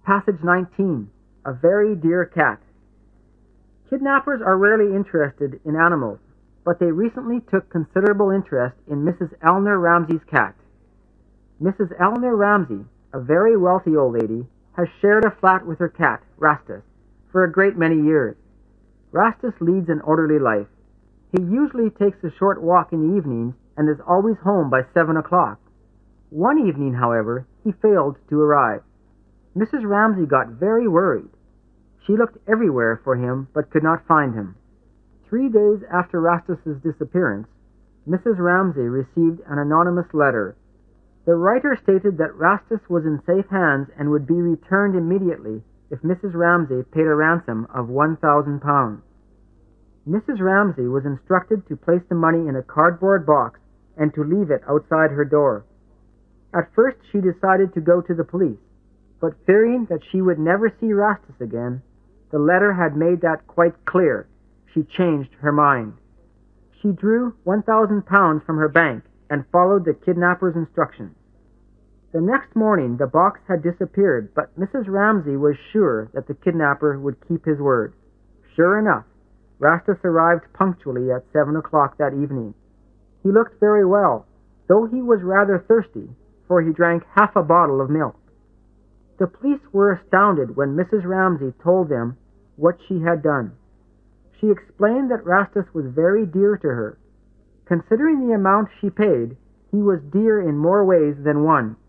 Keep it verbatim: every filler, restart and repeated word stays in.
Passage nineteen. A Very Dear Cat. Kidnappers are rarely interested in animals, but they recently took considerable interest in Missus Eleanor Ramsey's cat. Missus Eleanor Ramsey, a very wealthy old lady, has shared a flat with her cat, Rastus, for a great many years. Rastus leads an orderly life. He usually takes a short walk in the evenings and is always home by seven o'clock. One evening, however, he failed to arrive. Missus Ramsey got very worried. She looked everywhere for him, but could not find him. Three days after Rastus's disappearance, Missus Ramsey received an anonymous letter. The writer stated that Rastus was in safe hands and would be returned immediately if Missus Ramsey paid a ransom of one thousand pounds. Missus Ramsey was instructed to place the money in a cardboard box and to leave it outside her door. At first she decided to go to the police, but fearing that she would never see Rastus again, the letter had made that quite clear. She changed her mind. She drew one thousand pounds from her bank and followed the kidnapper's instructions. The next morning the box had disappeared, but Missus Ramsey was sure that the kidnapper would keep his word. Sure enough, Rastus arrived punctually at seven o'clock that evening. He looked very well, though he was rather thirsty, for he drank half a bottle of milk. The police were astounded when Missus Ramsey told them what she had done. She explained that Rastus was very dear to her. Considering the amount she paid, he was dear in more ways than one.